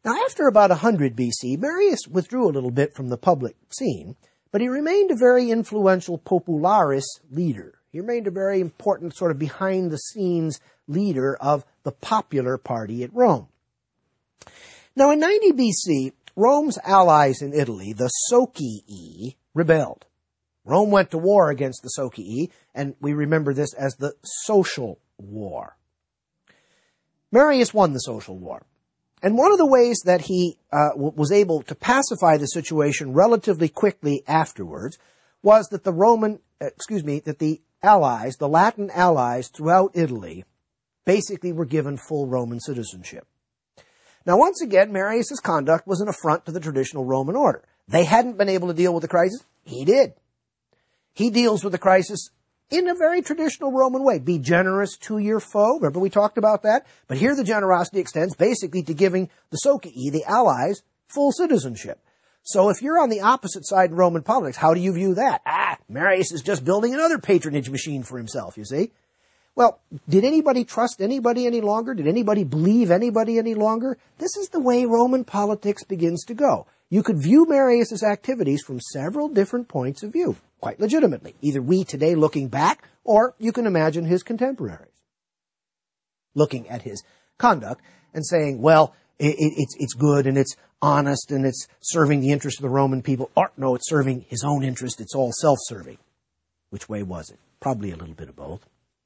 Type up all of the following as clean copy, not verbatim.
Now, after about 100 BC, Marius withdrew a little bit from the public scene, but he remained a very influential popularis leader. He remained a very important sort of behind-the-scenes leader of the popular party at Rome. Now, in 90 BC, Rome's allies in Italy, the Socii, rebelled. Rome went to war against the Socii, and we remember this as the Social War. Marius won the Social War. And one of the ways that he was able to pacify the situation relatively quickly afterwards was that that the allies, the Latin allies throughout Italy, basically were given full Roman citizenship. Now, once again, Marius's conduct was an affront to the traditional Roman order. They hadn't been able to deal with the crisis. He did. He deals with the crisis in a very traditional Roman way. Be generous to your foe. Remember we talked about that? But here the generosity extends basically to giving the Socii, the allies, full citizenship. So if you're on the opposite side in Roman politics, how do you view that? Marius is just building another patronage machine for himself, you see? Well, did anybody trust anybody any longer? Did anybody believe anybody any longer? This is the way Roman politics begins to go. You could view Marius's activities from several different points of view, quite legitimately. Either we today looking back, or you can imagine his contemporaries looking at his conduct and saying, well, it's good and it's honest and it's serving the interest of the Roman people. Or, no, it's serving his own interest. It's all self-serving. Which way was it? Probably a little bit of both.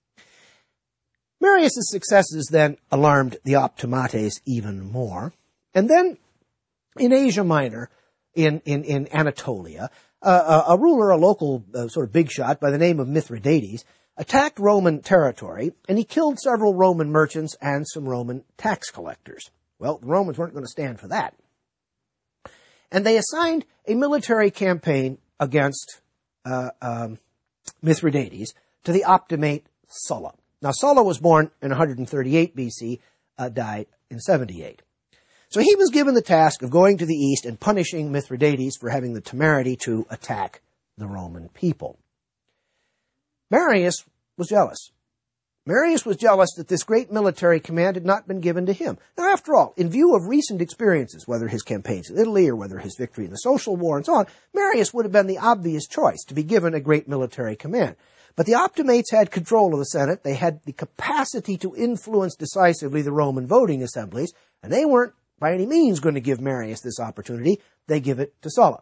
Marius's successes then alarmed the Optimates even more. And then in Asia Minor, in Anatolia, a ruler, a local sort of big shot by the name of Mithridates, attacked Roman territory, and he killed several Roman merchants and some Roman tax collectors. Well, the Romans weren't going to stand for that. And they assigned a military campaign against Mithridates to the Optimate Sulla. Now, Sulla was born in 138 BC, died in 78. So he was given the task of going to the east and punishing Mithridates for having the temerity to attack the Roman people. Marius was jealous. Marius was jealous that this great military command had not been given to him. Now, after all, in view of recent experiences, whether his campaigns in Italy or whether his victory in the Social War and so on, Marius would have been the obvious choice to be given a great military command. But the Optimates had control of the Senate. They had the capacity to influence decisively the Roman voting assemblies, and they weren't by any means going to give Marius this opportunity. They give it to Sulla.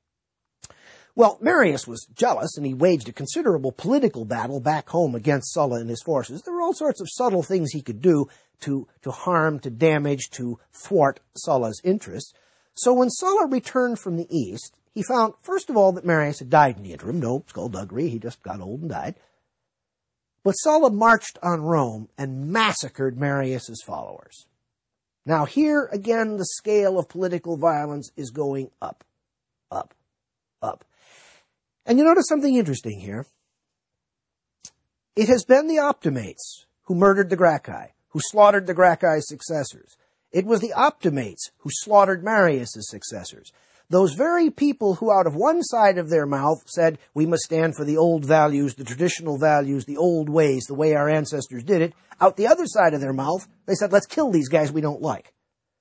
Well, Marius was jealous, and he waged a considerable political battle back home against Sulla and his forces. There were all sorts of subtle things he could do to harm, to damage, to thwart Sulla's interests. So when Sulla returned from the east, he found, first of all, that Marius had died in the interim. No skullduggery, he just got old and died. But Sulla marched on Rome and massacred Marius's followers. Now here, again, the scale of political violence is going up, up, up. And you notice something interesting here. It has been the Optimates who murdered the Gracchi, who slaughtered the Gracchi's successors. It was the Optimates who slaughtered Marius's successors. Those very people who out of one side of their mouth said, we must stand for the old values, the traditional values, the old ways, the way our ancestors did it. Out the other side of their mouth, they said, let's kill these guys we don't like.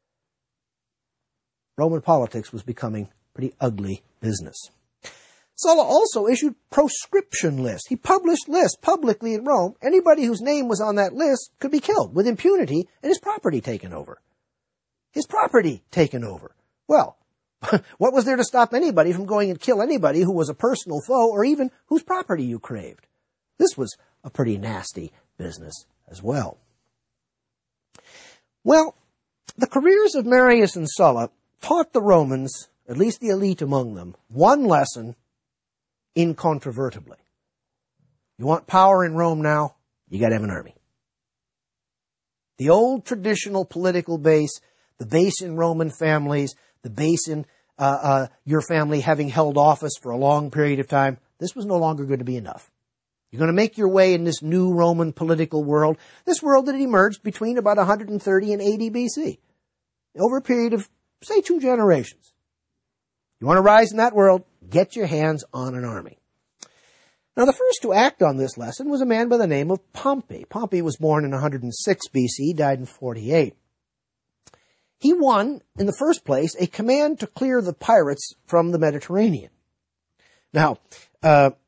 Roman politics was becoming pretty ugly business. Sulla also issued proscription lists. He published lists publicly in Rome. Anybody whose name was on that list could be killed with impunity and his property taken over. His property taken over. Well, what was there to stop anybody from going and kill anybody who was a personal foe or even whose property you craved? This was a pretty nasty business as well. Well, the careers of Marius and Sulla taught the Romans, at least the elite among them, one lesson incontrovertibly. You want power in Rome now? You got to have an army. The old traditional political base, the base in Roman families, the base in your family having held office for a long period of time, this was no longer going to be enough. You're going to make your way in this new Roman political world, this world that emerged between about 130 and 80 BC, over a period of, say, 2 generations. You want to rise in that world, get your hands on an army. Now, the first to act on this lesson was a man by the name of Pompey. Pompey was born in 106 BC, died in 48. he won, in the first place, a command to clear the pirates from the Mediterranean. Now,